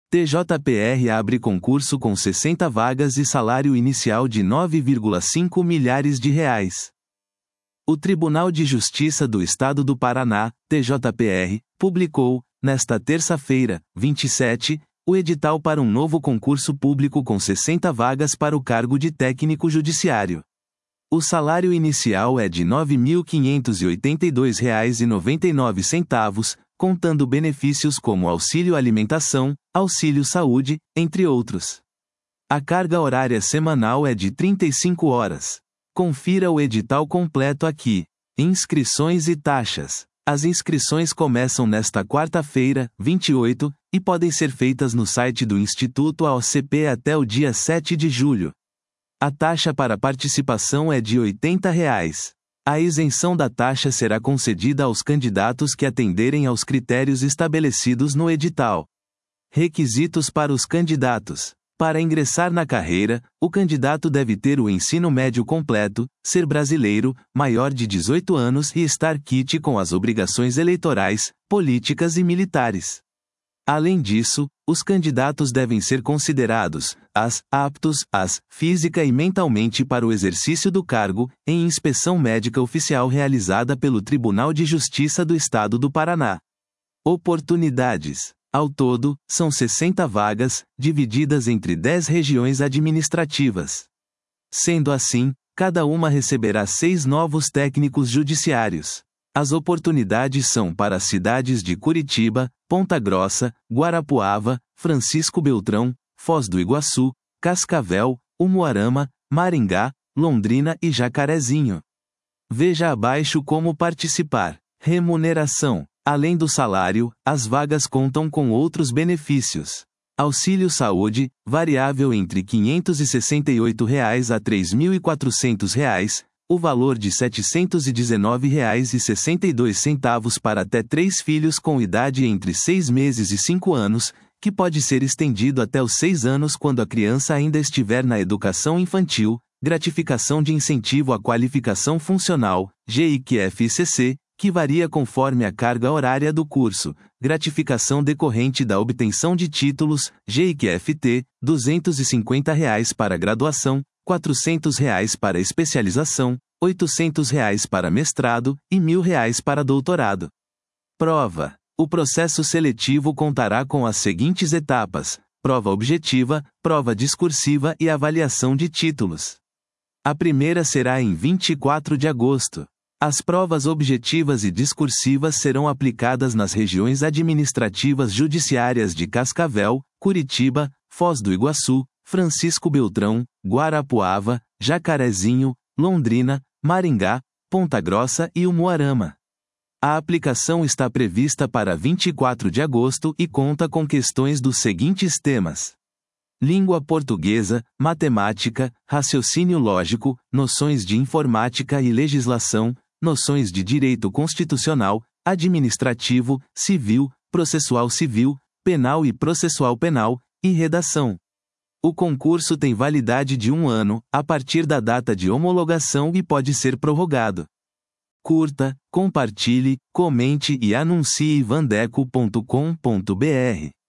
TJPR abre concurso com 60 vagas e salário inicial de R$ 9,5 milhares. O Tribunal de Justiça do Estado do Paraná, TJPR, publicou, nesta terça-feira, 27, o edital para um novo concurso público com 60 vagas para o cargo de técnico judiciário. O salário inicial é de R$ 9.582,99, contando benefícios como auxílio alimentação, auxílio saúde, entre outros. A carga horária semanal é de 35 horas. Confira o edital completo aqui. Inscrições e taxas. As inscrições começam nesta quarta-feira, 28, e podem ser feitas no site do Instituto AOCP até o dia 7 de julho. A taxa para participação é de R$ 80. A isenção da taxa será concedida aos candidatos que atenderem aos critérios estabelecidos no edital. Requisitos para os candidatos. Para ingressar na carreira, o candidato deve ter o ensino médio completo, ser brasileiro, maior de 18 anos e estar quite com as obrigações eleitorais, políticas e militares. Além disso, os candidatos devem ser considerados aptos física e mentalmente para o exercício do cargo, em inspeção médica oficial realizada pelo Tribunal de Justiça do Estado do Paraná. Oportunidades. Ao todo, são 60 vagas, divididas entre 10 regiões administrativas. Sendo assim, cada uma receberá 6 novos técnicos judiciários. As oportunidades são para as cidades de Curitiba, Ponta Grossa, Guarapuava, Francisco Beltrão, Foz do Iguaçu, Cascavel, Umuarama, Maringá, Londrina e Jacarezinho. Veja abaixo como participar. Remuneração. Além do salário, as vagas contam com outros benefícios. Auxílio saúde, variável entre R$ 568 a R$ 3.400, o valor de R$ 719,62 para até 3 filhos com idade entre 6 meses e 5 anos, que pode ser estendido até os 6 anos quando a criança ainda estiver na educação infantil, gratificação de incentivo à qualificação funcional, GIQFCC, que varia conforme a carga horária do curso, gratificação decorrente da obtenção de títulos, GIQFT, R$ 250 para graduação, R$ 400 para especialização, R$ 800 para mestrado e R$ 1.000 para doutorado. Prova. O processo seletivo contará com as seguintes etapas: prova objetiva, prova discursiva e avaliação de títulos. A primeira será em 24 de agosto. As provas objetivas e discursivas serão aplicadas nas regiões administrativas judiciárias de Cascavel, Curitiba, Foz do Iguaçu, Francisco Beltrão, Guarapuava, Jacarezinho, Londrina, Maringá, Ponta Grossa e Umuarama. A aplicação está prevista para 24 de agosto e conta com questões dos seguintes temas: língua portuguesa, matemática, raciocínio lógico, noções de informática e legislação, noções de direito constitucional, administrativo, civil, processual civil, penal e processual penal, e redação. O concurso tem validade de 1 ano, a partir da data de homologação e pode ser prorrogado. Curta, compartilhe, comente e anuncie vandeco.com.br.